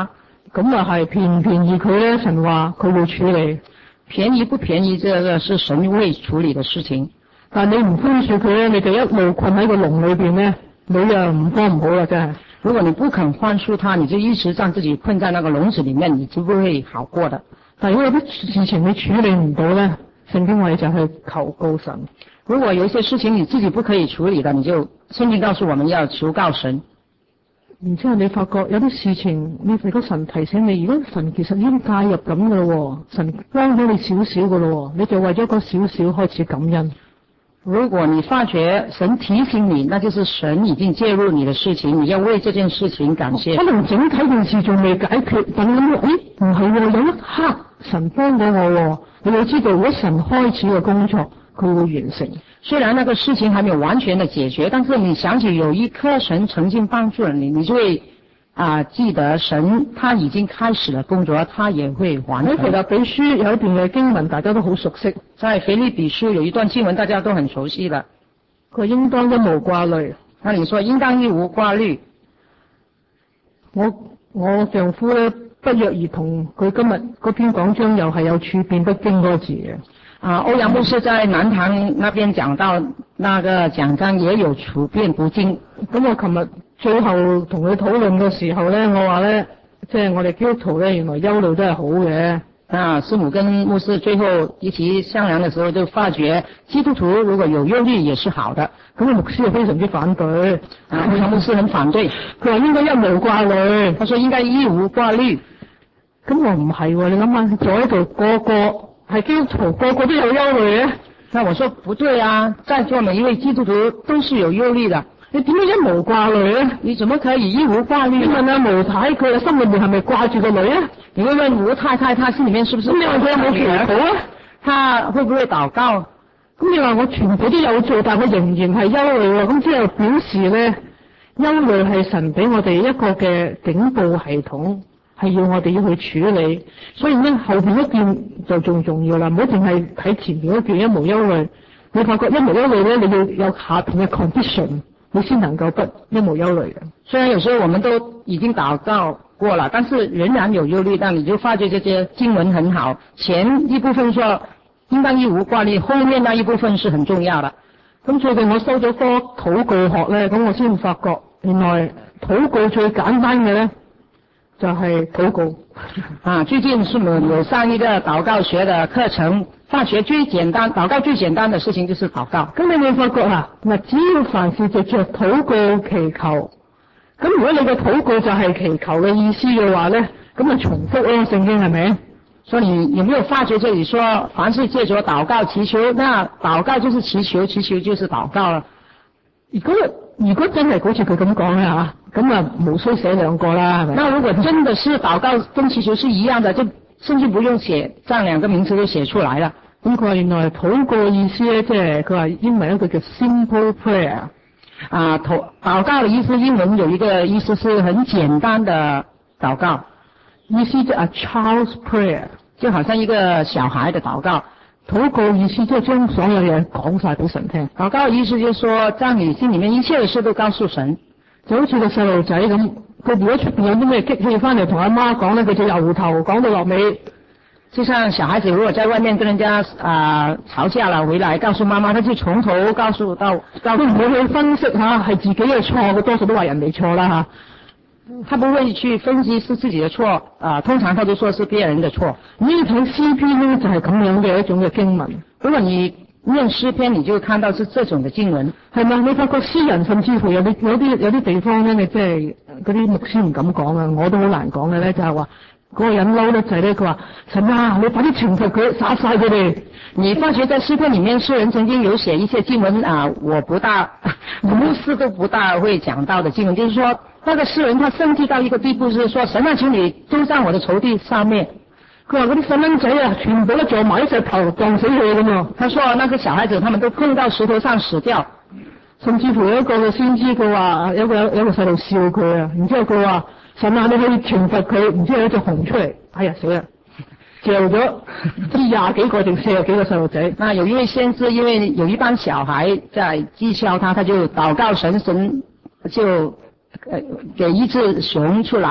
咁啊係便唔便宜佢咧？神話佢會處理，
便宜不便宜，這個是神會處理的事情。
但你唔寬恕佢咧，你就一路困喺個籠裏邊咧，你又唔慌唔好啦，真係。
如果你不肯寬恕他，你就一直讓自己困在那個籠子裡面，你就不會好過的。
但如果有啲事情你處理唔到咧，聖經話你就去求告神。
如果有一些事情你自己不可以處理的，你就聖經告訴我們要求告神。
然之後你發覺有啲事情，你如果神提醒你，如果神其實已經介入咁噶咯，神幫咗你少少噶咯，你就為咗個少少開始感恩。
如果你發覺神提醒你，那就是神已經介入你的事情，你要為這件事情感謝。
可能整體件事仲未解決，但係諗到，誒唔係喎，有一刻神幫咗我，你要知道，如果神開始嘅工作，佢會完成。
雖然那個事情還沒有完全的解決，但是你想起有一刻神曾經幫助了你，你就會啊、呃、記得神他已經開始了工作，他也會完成。
喺腓立比書有一段嘅經文，大家都好熟悉。
在腓立比書有一段經文，大家都很熟悉的。
佢應當一無掛慮。
那你說應當一無掛慮。
我我丈夫咧不約而同，佢今日嗰篇講章又係有處變不驚嗰個字嘅。
啊，歐陽牧師在南堂那邊講到那個講章也有處變不驚。
咁我琴日最後同佢討論嘅時候咧，我話咧，即係我哋基督徒咧，原來憂慮都係好嘅。
啊，師母跟牧師最後一起商量嘅時候，就發覺基督徒如果有憂慮也是好的。
咁牧師又非常之反對。
啊，歐陽牧師很反對，
佢話應該一無掛慮。
他說應該一無掛慮。
咁我唔係喎，你諗下，坐喺度個個係基督徒，個個都有憂慮嘅。
那我說不對啊，在座每一位基督徒都是有憂慮的。
你點解一無掛慮咧？
你怎麼可以一無掛慮？
你問阿毛太，佢嘅心裏面係咪掛住個女啊？
你問問吳太太，她心裏面是不是？
咁你話佢有冇祈禱啊？
她會不會禱告？
咁你話我全部都有做，但係我仍然係憂慮喎。咁即係表示咧，憂慮係神俾我哋一個嘅警報系統，係要我哋要去處理。所以咧，後邊一件就仲重要啦，唔好淨係睇前邊嗰件一無憂慮。你發覺一無憂慮咧，你要有下邊嘅 condition。你先能夠不一無憂慮嘅。
雖然有時候我們都已經禱告過了，但是仍然有憂慮，但你就發覺這些經文很好，前一部分說應當一無掛慮，後面那一部分是很重要的。
咁最近我收咗科禱告學咧，咁我先發覺原來禱告最簡單嘅咧就係禱告。
啊，最近是我有上一個禱告學的課程。發覺最簡單，禱告最簡單的事情就是禱告。
咁你有冇發覺啊？嗱，只要凡事藉着禱告祈求，咁如果你嘅禱告就係祈求嘅意思嘅話咧，咁啊重複咯，聖經係咪？
所以你有沒有發覺這裡說，凡事藉着禱告祈求，那禱告就是祈求，祈求就是禱告啦。
如果如果真係好似佢咁講咧吓，咁啊無需寫兩個啦，係咪？
那如果真的是禱告跟祈求是一樣的，就甚至不用寫，將兩個名詞都寫出來了。
咁佢話原來禱告意思咧，即係佢話英文一個叫 simple prayer。
啊，禱禱告的意思，英文有一個意思是很簡單的禱告，
意思即係 a child's prayer，
就好像一個小孩的禱告。
禱告意思即係將所有嘢講晒俾神聽。
禱告的意思就是說，將你心裏面一切嘅事都告訴神，
就好似個細路仔咁。佢如果出邊有啲咩激氣翻嚟同阿媽講咧，佢就由頭講到落尾。
就像小孩子如果在外面跟人家啊、呃、吵架了，回來告訴媽媽，他就從頭告訴到，
佢唔會去分析吓係自己嘅錯，佢多數都話人哋錯啦吓。
他不會去分析是自己的錯啊、呃，通常他就說是別人的錯。
你睇詩篇咧就係咁樣嘅一種嘅經文。
如果你念詩篇，你就看到是這種嘅經文，
係咪？你發覺詩人甚至乎有啲有啲有啲地方咧，你即係嗰啲牧師唔敢講啊，我都好難講嘅咧，就係話嗰個人嬲得滯咧，佢話神啊，你快啲懲罰佢，殺晒佢哋。
你發覺在詩篇裡面，詩人曾經有寫一些經文啊，我不大牧師都不大會講到的經文，就是說那個詩人他生氣到一個地步，是說神啊，求你丟上我的仇敵上面。
佢話嗰啲細蚊仔啊，全部都撞埋一石頭撞死佢咁啊！
他說那個小孩子他們都碰到石頭上死掉，
甚至乎有一個嘅先知佢話有個有有個細路笑佢啊，然之後佢話神啊，你可以懲罰佢，然之後有一隻熊出嚟，哎呀死啦，嚼咗唔知廿幾個定四十幾個細路仔。
那有一位先知，因為有一班小孩在譏笑他，他就禱告神，神就呃給一隻熊出來。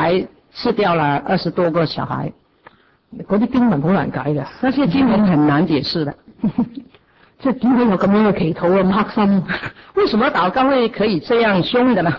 吃掉了二十多個小孩。
嗰啲經文好難解嘅，
那些經文很難解釋的。
即係點解有咁樣嘅祈禱咁黑心？
為什麼禱告會可以這樣兇的呢？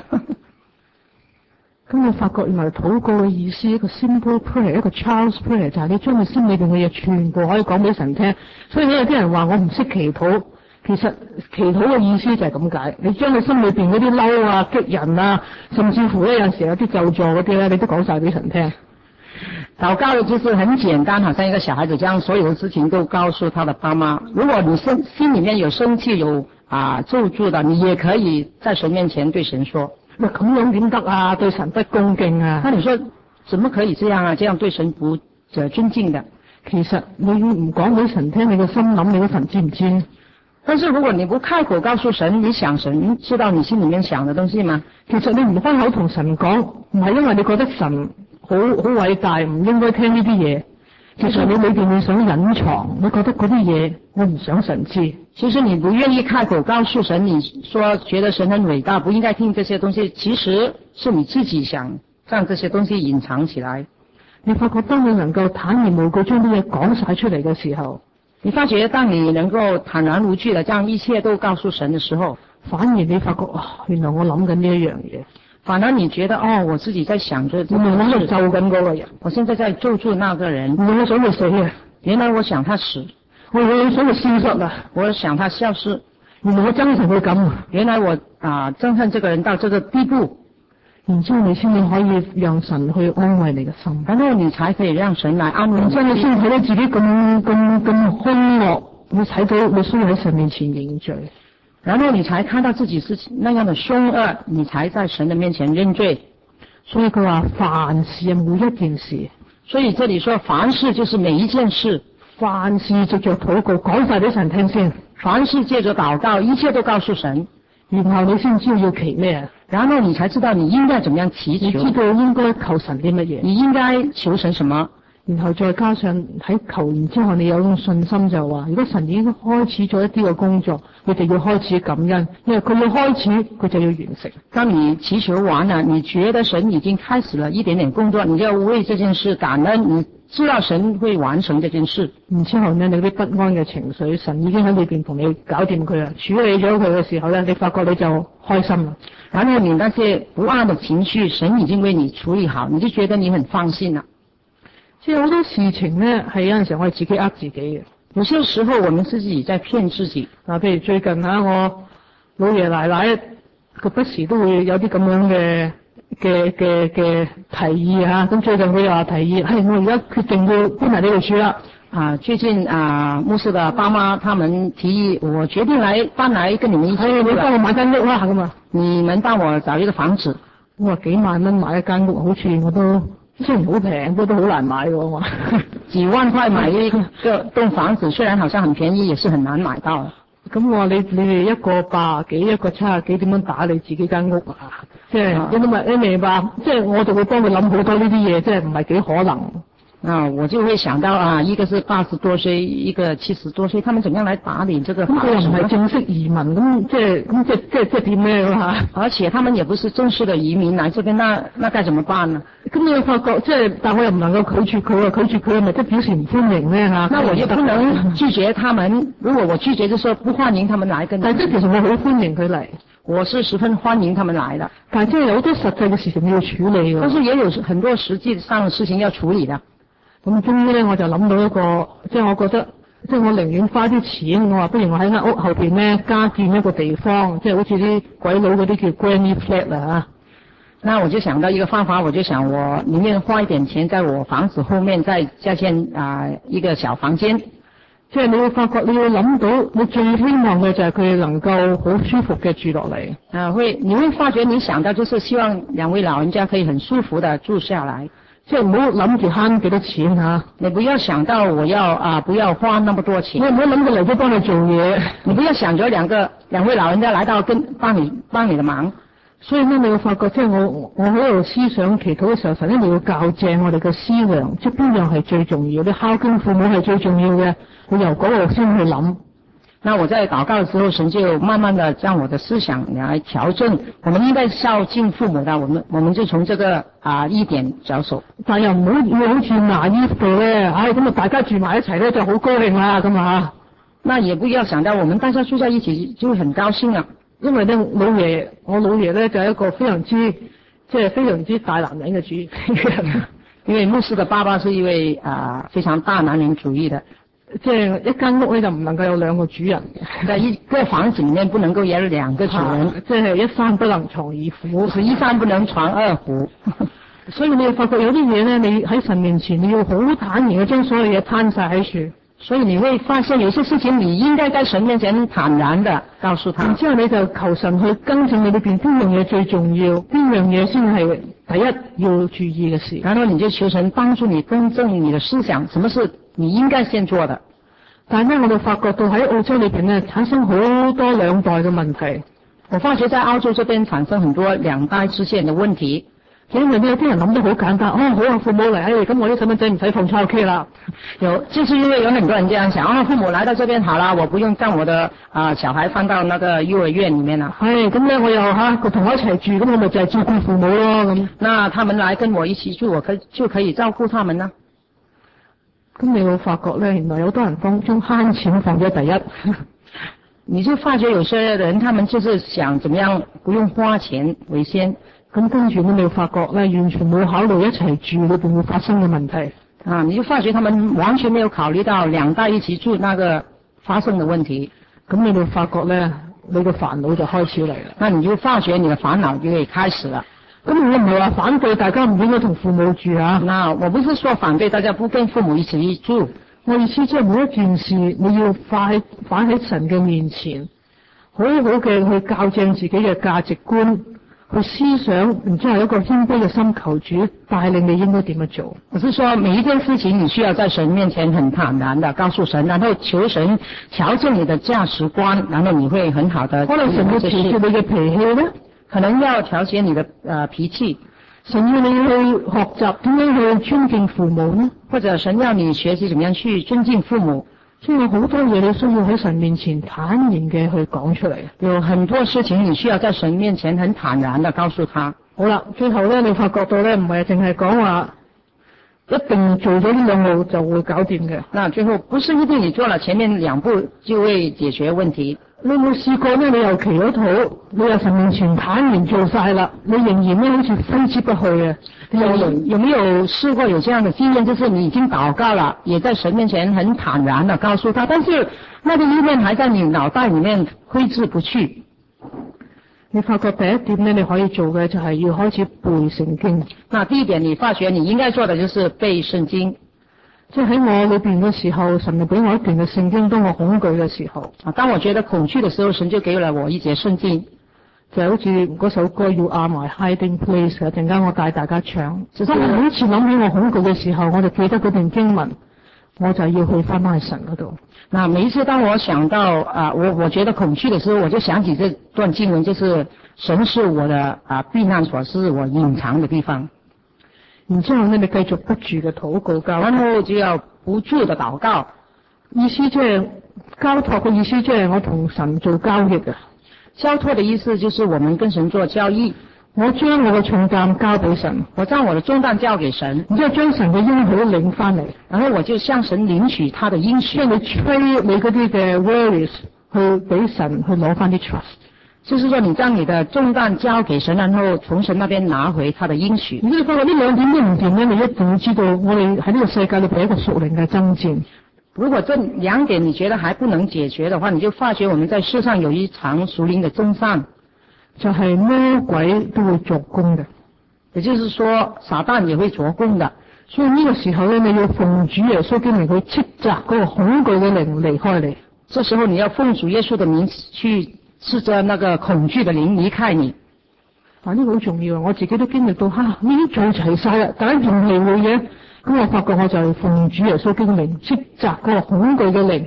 咁我發覺原來禱告嘅意思，一個 simple prayer， 一個 child's prayer， 就係你將你心裏邊嘅嘢全部可以講俾神聽。所以咧有啲人話我唔識祈禱，其實祈禱嘅意思就係咁解，你將你心裏邊嗰啲嬲啊、激人啊，甚至乎咧有陣時有啲咒詛嗰啲咧，你都講晒俾神聽。
禱告就是很簡單，好像一個小孩子將所有的事情都告訴他的爸媽。如果你心心裏面有生氣有啊咒詛的，你也可以在神面前對神說。
喂，咁樣點得啊？對神不恭敬啊！
那你說怎麼可以這樣啊？這樣對神不尊敬的。
其實你唔講俾神聽，你個心諗，你個神知唔知？
但是如果你不開口告訴神，你想神知道你心裏面想的東西嗎？
其實你唔開口同神講，唔係因為你覺得神好好偉大，唔應該聽呢啲嘢。其實你裏邊你想隱藏，你覺得嗰啲嘢我唔想神知。
其實你不願意開口告訴神，你說覺得神很偉大，不應該聽這些東西，其實是你自己想讓這些東西隱藏起來。
你發覺當你能夠坦然無懼將啲嘢講晒出嚟嘅時候，
你發覺當你能夠坦然無懼地將一切都告訴神的時候，
反而你發覺啊、哦，原來我諗緊呢一樣嘢。
反而你覺得哦，我自己在想着，
原來我喺度咒緊嗰個人，
我現在在咒住那個人。
原來我想佢死啊！
原來我想他死，
我我想佢消失啊！
我想他消失。
原來我憎恨佢咁，
原來我啊憎恨這個人到這個地步。
然之後你先至可以讓神去安慰你嘅心，
然後你才可以讓神來安慰你。
然之後你先睇到自己咁咁咁兇惡，你睇到你需要喺神面前認罪。
然後你才看到自己是那樣的兇惡，你才在神的面前認罪。
所以佢話凡事每一件事，
所以這裏說凡事就是每一件事，
凡事藉着禱告講晒俾神聽先，
凡事借着禱告一切都告訴神，
然後你先知道要祈咩，
然後你才知道你應該怎麼樣祈求，
你知道應該求神啲乜嘢，
你應該求神什麼。
然後再加上喺求完之後，你有種信心就話，如果神已經開始咗一啲嘅工作，你就要開始感恩，因為佢要開始，佢就要完成。
當你祈求完了，你覺得神已經開始了一點點工作，你就要為這件事感恩，你知道神會完成這件事。
然之後呢，你啲不安嘅情緒，神已經喺裏邊同你搞掂佢啦，處理咗佢嘅時候呢，你發覺你就開心啦。
然後你那些不安的情緒，神已經為你處理好，你就覺得你很放心啦。
即係好多事情呢，係有陣時候我係自己呃自己嘅。
有些時候我們自己在騙自己。
嗱，譬如最近啊，我老爺奶奶佢不時都會有啲咁樣嘅嘅嘅嘅提議啊。咁最近佢又話提議，係、哎、我而家決定要搬嚟呢度住啦。
啊，最近啊，牧師的爸媽他們提議，我決定來搬來跟你們一起。
係、哎、你幫我買間屋啦，咁啊，
你們幫我找一個房子。
我話幾萬蚊買一間屋，好似我都。雖然好平，不過都好難買嘅我。
幾萬塊買一個棟房子，雖然好像很便宜，也是很難買到。
咁我話你你哋一個八幾，一個七十幾，點樣打理自己間屋啊？即係你明你明白？即係我就會幫佢諗好多呢啲嘢，即係唔係幾可能。
啊，我就會想到啊，一個是八十多歲，一個七十多歲，他們怎樣來打理這個房子？
咁佢又唔係正式移民，咁即係咁即係即係即係點咩啊？
而且他們也不是正式的移民來這邊，那那該怎麼辦呢？
咁你又發覺即係，但我又唔能夠拒絕佢啊！拒絕佢係咪即係表示唔歡迎咧嚇？
那我又不能拒絕他們。如果我拒絕，就說不歡迎他們來跟。
但係即係其實我好歡迎佢嚟，
我是十分歡迎他們來的。
但係即係有好多實際嘅事情要處理嘅。
但是也有很多實際上嘅事情要處理的。
咁終於咧，我就諗到一個，即係我覺得，即係我寧願花啲錢，我話不如我喺間屋後邊咧加建一個地方，即係好似啲鬼佬嗰啲叫 granny flat 啊。
那我就想到一個方法，我就想我寧願花一點錢，在我房子後面再加建啊、呃、一個小房間。
即係你會發覺，你會諗到，你最希望嘅就係佢哋能夠好舒服嘅住落嚟。
啊，會你會發覺，你想到就是希望兩位老人家可以很舒服的住下來。
即係唔好諗住慳幾多錢吓、啊，
你不要想到我要啊，不要花那麼多錢。
你唔好諗住嚟咗幫你做嘢，
你不要想着兩個兩位老人家來到跟幫你幫你的忙。
所以咧，你會發覺即係我我喺度思想祈禱嘅時候，神一定要校正我哋嘅思量，即係邊樣係最重要？你孝敬父母係最重要嘅，你由嗰度先去諗。
那我在禱告的時候，神就慢慢的將我的思想來調整。我們應該孝敬父母的，我們我們就從這個啊一點着手。
但又唔好要好似拿衣服咧，唉咁啊大家住埋一齊咧就好高興啦咁啊。
那也不要想到我們大家住在一起就會很高興啊，
因為咧老爺我老爺咧就係一個非常之即係非常之大男人嘅主義。
因為牧師的爸爸是一位啊非常大男人主義的。
即係一間屋咧就唔能夠有兩個主人，
在一個房子裡面不能夠有兩個主人，
即係一山不能藏二虎，
是一山不能藏二虎。
所以你會發覺有啲嘢咧，你喺神面前你要好坦然嘅將所有嘢攤晒喺處，
所以你會發現有些事情你應該在神面前坦然的告訴他。
然之後你就求神去更正你裏邊邊樣嘢最重要，邊樣嘢先係第一要注意嘅事。
然後你就求神幫助你更正你的思想，什麼是你應該先做的。
但係咧，我哋發覺到喺澳洲裏邊咧，產生好多兩代嘅問題。
我發覺在澳洲這邊產生很多兩代之間嘅問題，
因為有啲人諗得好簡單，哦好啊，父母嚟，哎咁我啲細蚊仔唔使放抄 K 啦。
有，就是因為有很多人這樣想，啊父母來到這邊好啦，我不用將我的啊、呃、小孩放到那個幼兒園裡面啦。
係咁咧，我又吓同我一齊住，咁我咪就係照顧父母咯咁。
那他們來跟我一起住，我可就可以照顧他們啦。
咁你會發覺咧，原來有好多人當中慳錢放咗第一，
你就發覺有些人，他們就是想怎麼樣不用花錢為先，
咁跟住你會發覺咧，完全冇考慮一齊住裏邊會發生嘅問題。
啊，你就發覺他們完全沒有考慮到兩代一起住那個發生的問題，
咁你會發覺咧，你嘅煩惱就開始嚟啦。
那你就發覺你的煩惱就會開始了。
咁我唔係話反對大家唔應該同父母住啊。
那我不是說反對大家不跟父母一起住，
我意思即係每一件事你要擺擺喺神嘅面前，好好嘅去校正自己嘅價值觀，去思想，然之後有一個謙卑嘅心求主帶領你應該點樣做。
我是說每一件事情你需要在神面前很坦然的告訴神，然後求神調整你的價值觀，然後你會很好的。
可能神要調節你嘅脾氣咧，
可能要調節你的呃脾氣，
神要你去學習點樣去尊敬父母呢？
或者神要你學習怎麼樣去尊敬父母。
所以有好多嘢你需要喺神面前坦然嘅去講出嚟。
有很多事情你需要在神面前很坦然的告訴他。
好啦，最後咧你發覺到咧唔係淨係講話一定做咗呢兩步就會搞掂嘅。
那最後不是一定你做了前面兩步就會解決問題。
你有冇試過咧？你又祈咗禱，你又神面前坦然做晒啦，你仍然咧好似揮之不去啊！
有有沒有試過有這樣的經驗？就是你已經禱告了，也在神面前很坦然的告訴他，但是那個意念還在你腦袋裏面揮之不去。
你發覺第一點咧，你可以做嘅就係要開始背聖經。
那第一點，你發覺你應該做的就是背聖經。
即係喺我裏邊嘅時候，神就俾我一段嘅聖經，當我恐懼嘅時候。
啊，當我覺得恐懼嘅時候，神就給了我一節聖經，
就好似嗰首歌要 Are My Hiding Place，一陣間我帶大家唱。當我每次諗起我恐懼嘅時候，我就記得嗰段經文，我就要去翻翻去神嗰度。
那每一次當我想到啊，我我覺得恐懼嘅時候，我就想起這段經文，就是神是我的啊避難所，是我隱藏嘅地方。然之後呢，你繼續不住嘅禱告交，然後就要不住嘅禱告。
意思即係交託嘅意思，即係我同神做交易嘅。
交託嘅意思就是我們跟神做交易。
我將我嘅重擔交俾神，
我將我嘅重擔交給神，
然之後將神嘅應許領翻嚟，
然後我就向神領取他的應許。
即係你吹你嗰啲嘅 worries 去俾神去攞翻啲 trust。
就是說，你將你的重擔交給神，然後從神那邊拿回他的應許。
如果你發覺呢兩點都唔掂咧，你一定要知道我哋喺呢個世界裏邊一個屬靈嘅爭戰。
如果這兩點你覺得還不能解決的話，你就發覺我們在世上有一場屬靈的爭戰，
就係魔鬼都會作工嘅，
也就是說撒旦也會作工的。
所以呢個時候咧，你要奉主耶穌經嚟去斥責嗰個恐懼嘅靈離開你。
這時候你要奉主耶穌的名去斥責那個恐懼的靈離開你。
啊，呢個好重要啊！我自己都經歷到，吓、啊、呢啲做齊晒啦，但係仲未會嘅。咁我發覺我就係奉主耶穌經嚟斥責嗰個恐懼嘅靈，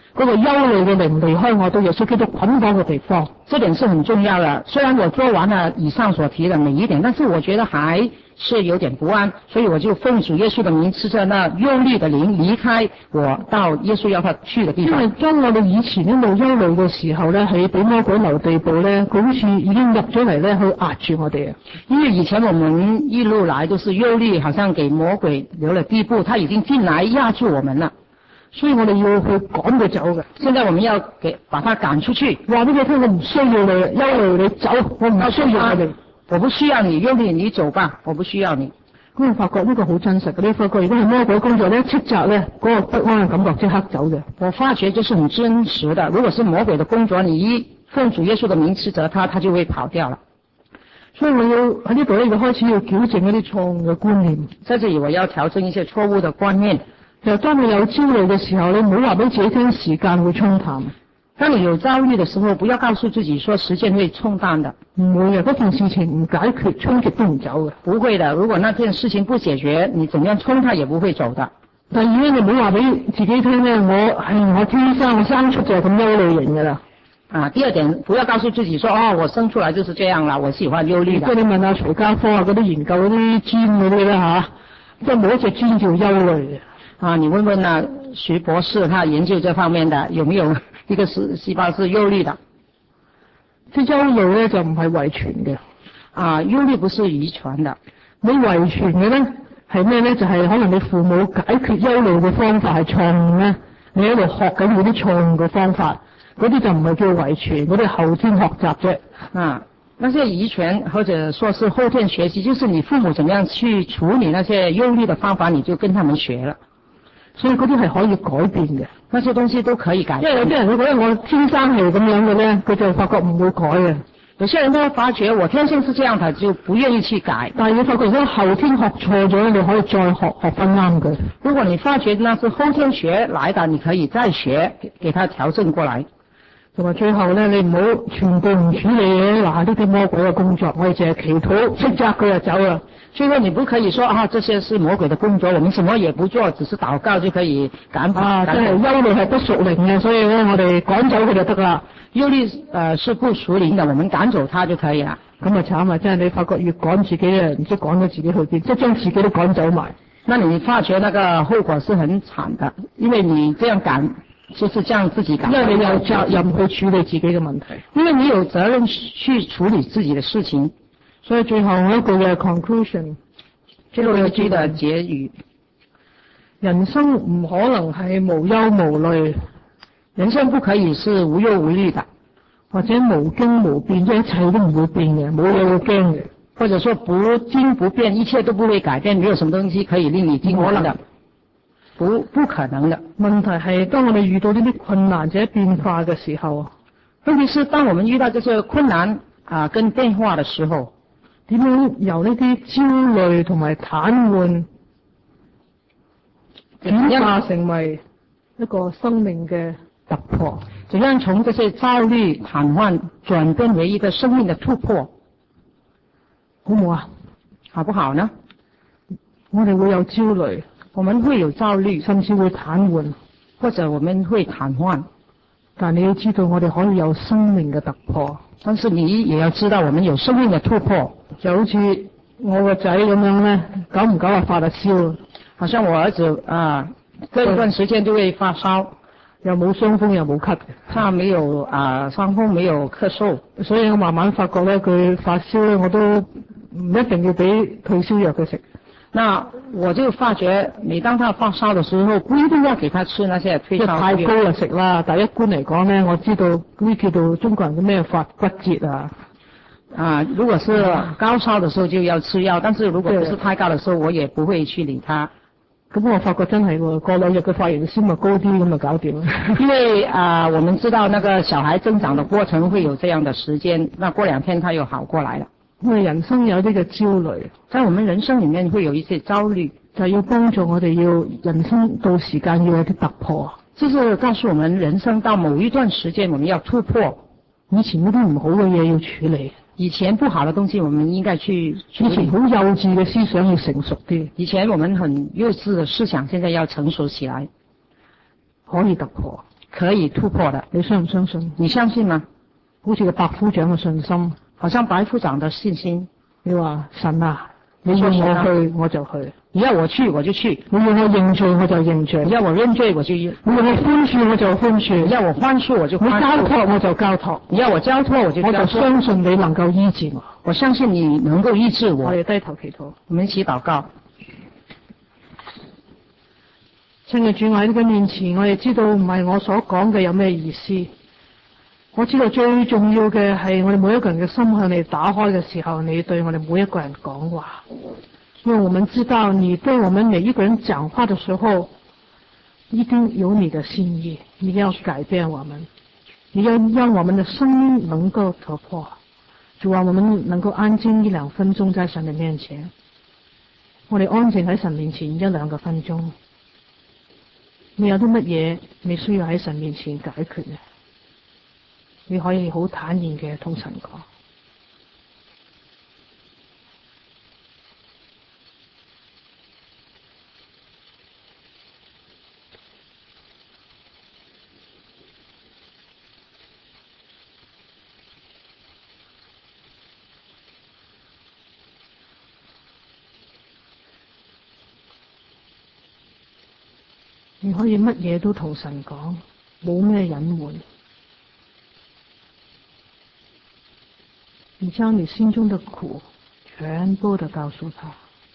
嗰個憂慮嘅靈離開我，到耶穌基督捆綁嘅地方。
這點是很重要的。雖然我做完了以上所提的每一點，但是我覺得還是有點不安，所以我就奉主耶穌的名，斥責那憂慮的靈離開我，到耶穌要他去的地方。
因為當我哋以前一路憂慮嘅時候咧，係俾魔鬼留地步咧，佢好似已經入咗嚟咧，去壓住我哋啊。
因為以前我們一路來都是憂慮，好像給魔鬼留了地步，他已經進來壓住我們了。
所以我哋要去趕佢走嘅。
現在我們要給把他趕出去，
話俾佢聽，我唔需要你憂慮，你走，我唔需要你哋，
我不需要你憂慮，你走吧，我不需要你。
咁我發覺呢個好真實嘅，你發覺如果係魔鬼工作咧，斥責咧，嗰個不安嘅感覺即刻走嘅。
我發覺就是很真實的，如果是魔鬼的工作，你一奉主耶穌的名斥責他，他就會跑掉了。
所以我要喺呢度咧，要開始要矯正一啲錯誤嘅觀念。
在這裡我要調整一些錯誤的觀念。
就當你有焦慮嘅時候，你唔好話俾自己聽時間會沖淡。
當你有焦慮的時候，不要告訴自己說時間會沖淡的。
唔會嘅，嗰件事情唔解決，衝極都唔走嘅。
不會的，如果那件事情不解決，你怎樣衝它也不會走的。
第二咧，你唔好話俾自己聽咧，我係我天生我生出就係咁憂慮型噶啦。
啊，第二點，不要告訴自己說，哦，我生出來就是這樣啦，我喜歡憂慮的。
即係你問下徐家科啊，嗰啲研究嗰啲專嗰啲啦吓，即係冇一隻專叫憂慮嘅。
啊，你問問啊，徐博士，他研究這方面的，有沒有一個是細胞是憂慮的？即係憂慮咧就唔係遺傳嘅。啊，憂慮不是遺傳的，
你遺傳嘅咧係咩咧？就係、是、可能你父母解決憂慮嘅方法係錯誤咧，你喺度學緊嗰啲錯誤嘅方法，嗰啲就唔係叫遺傳，嗰啲後天學習啫。
啊，那些遺傳或者說是後天學習，就是你父母怎麼樣去處理那些憂慮的方法，你就跟他們學了。
所以嗰啲係可以改變嘅，
那些東西都可以改變。
因為有啲人會覺得我天生係咁樣嘅咧，佢就發覺唔會改嘅。
有些人都發覺我天生是這樣，他就不願意去改。
但係你發覺如果後天學錯咗，你可以再學學翻啱嘅。
如果你發覺那是後天學來的，你可以再學，給給他調整過來。
同埋最後咧，你唔好全部唔處理嘅，嗱呢啲魔鬼嘅工作，我哋淨係祈禱斥責佢就走啦。
最後你不可以說啊，這些是魔鬼的工作，我們什麼也不做，只是禱告就可以趕跑。
啊，即係憂慮係不屬靈嘅，所以咧我哋趕走佢就得啦。
憂慮誒是不屬靈的，我們趕走它就可以啦。
咁啊慘啊！即係你發覺越趕自己啊，唔知趕咗自己去邊，即係將自己都趕走埋。
那你發覺那個後果是很慘的，因為你這樣趕，就是將自己趕。
因為你有責任去處理自己嘅問題，
因為你有責任去處理自己的事情。
所以最後我一個嘅 conclusion，
最後一句的結語，
人生唔可能係無憂無慮，
人生不可以是無憂無慮的，
或者無驚無變，即係一切都唔會變嘅，冇嘢會驚嘅，
或者說不驚不變，一切都不會改變，沒有什麼東西可以令你驚慌的，不不可能的。
問題係當我哋遇到呢啲困難或者變化嘅時候，
問題是當我們遇到這些困難啊跟變化的時候，
點樣由呢啲焦慮同埋癱瘓轉化成為一個生命嘅突破？
怎樣從這些焦慮癱瘓轉變為一個生命的突破？
好唔好啊？
好不好呢？
我哋會有焦慮，
我們會有焦慮，
甚至會癱瘓，
或者我們會癱瘓。
但你要知道，我哋可以有生命嘅突破。
但是你也要知道，我們有生命的突破。
就好似我個仔咁樣咧，久唔久啊發下燒，
好像我兒子啊，這一段時間就會發燒，
又冇傷風又冇咳嘅，
他沒有啊傷風，沒有咳嗽，
所以我慢慢發覺咧，佢發燒咧，我都唔一定要俾退燒藥佢食。
那我就發覺，每當他發燒的時候，不一定要給他吃那些退燒藥。
太高啦食啦，但係一般嚟講咧，我知道嗰啲叫做中國人嘅咩發骨折啊。
啊，如果是高燒的時候就要吃藥，但是如果不是太高的時候，我也不會去理他。
咁我發覺真係喎，過兩日嘅發炎先咪高啲，咁就搞掂。
因為啊，我們知道那個小孩增長的過程會有這樣的時間，那過兩天他又好過來了。
因為人生有啲嘅焦慮，
在我們人生裏面會有一些焦慮，
就係要幫助我哋要人生到時間要有啲突破。
就是告訴我們人生到某一段時間我們要突破，
以前嗰啲唔好嘅嘢要處理。
以前不好的東西，我們應該去處理。
以前好幼稚嘅思想要成熟啲。
以前我們很幼稚的思想，現在要成熟起來，
可以突破，
可以突破的。
你相唔相信？
你相信嗎？
好似個百夫長嘅信心，
好像百夫長的信心。
你話神啊，你要我去我就去，
你要我去我就去，
你要我認罪我就認罪，
你要我認罪我就認，
你要我寬恕我就寬恕，
你要我寬恕我就寬恕，
你交託我就交託，
你要我交託我就交託，
我就相信你能夠醫治我，
我相信你能夠醫治我。
我哋低頭祈禱，
我們一起禱告。
親愛主，我喺呢個面前，我哋知道唔係我所講嘅有咩意思。我知道最重要嘅係我哋每一個人嘅心向你打開嘅時候，你對我哋每一個人講話。因為我們知道你對我們每一個人講話的時候，一定有你的心意，你要改變我們，你要讓我們的生命能夠突破。主啊，我們能夠安靜一兩分鐘在神的面前，我哋安靜喺神面前一兩個分鐘。你有啲乜嘢你需要喺神面前解決呢？你可以好坦然嘅同神講。你可以乜嘢都同神講，冇咩隱瞞。你將你心中的苦全部的告訴他。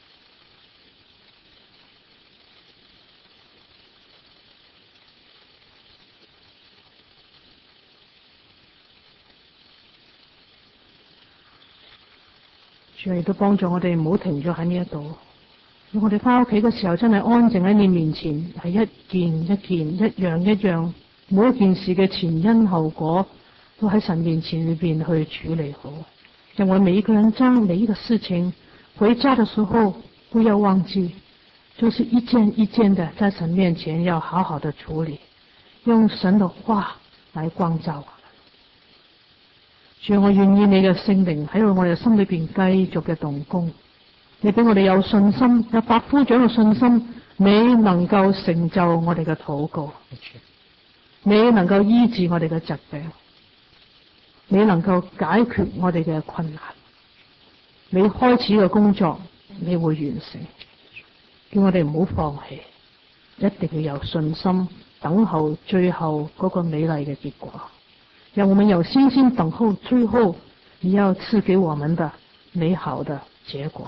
主亦都幫助我哋唔好停咗喺呢一度。我哋翻屋企嘅時候真係安靜喺你面前，係一件一件一樣一樣，每一件事嘅前因後果都喺神面前裏邊去處理好。讓我們每一個人將每一個事情回家的時候不要忘記，就是一件一件的在神面前要好好的處理，用神的話來光照我們。主，我願意你嘅聖靈喺我哋心裏邊繼續嘅動工。你俾我哋有信心，有百夫長嘅信心，你能夠成就我哋嘅禱告，你能夠醫治我哋嘅疾病，你能夠解決我哋嘅困難，你開始嘅工作你會完成，叫我哋唔好放棄，一定要有信心等候最後嗰個美麗嘅結果。讓我們有信心等候最後你要賜給我們的美好的結果。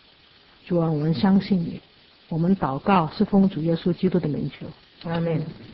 主啊，我們相信你，我們禱告是奉主耶穌基督的名求，阿們。